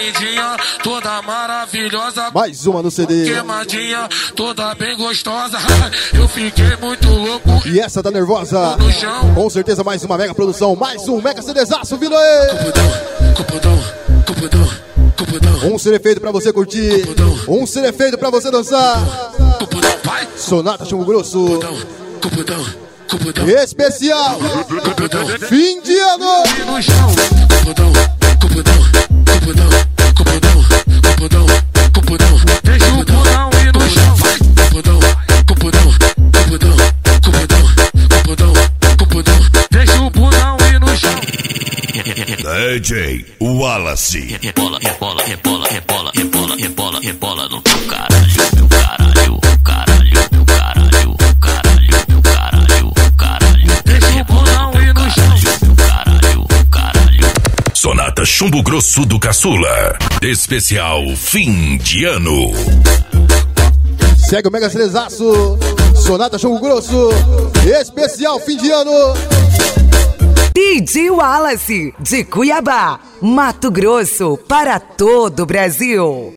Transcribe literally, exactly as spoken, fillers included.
lindinha, toda maravilhosa. Mais uma no C D. Queimadinha, toda bem gostosa. Eu fiquei muito louco. E essa tá nervosa. No chão. Com certeza mais uma mega produção, mais um mega CDzaço, vindo aí. Cupudão, cupudão, cupudão. Um ser feito pra você curtir. Um ser feito pra você dançar. Cupudão, vai. Sonata Chumbo Grosso. Cupudão, cupudão. Especial. Fim de ano. No chão. Cupudão, cupudão, cupudão, cupudão, cupudão, cupudão. Deixa o pudão ir no chão. Vai. Cupudão, cupudão, cupudão, cupudão, cupudão, cupudão. Deixa o pudão ir no chão. D J Wallace. Rebola, rebola, rebola, rebola, rebola, rebola, rebola no teu caralho, meu caralho, caralho, meu caralho, caralho, meu caralho, caralho. Deixa o pudão ir no chão. Meu caralho, caralho. Sonata Chumbo Grosso do Caçula. Especial Fim de Ano. Segue o mega CDzaço. Sonata Chumbo Grosso. Especial Fim de Ano. D J Wallace, de Cuiabá, Mato Grosso, para todo o Brasil.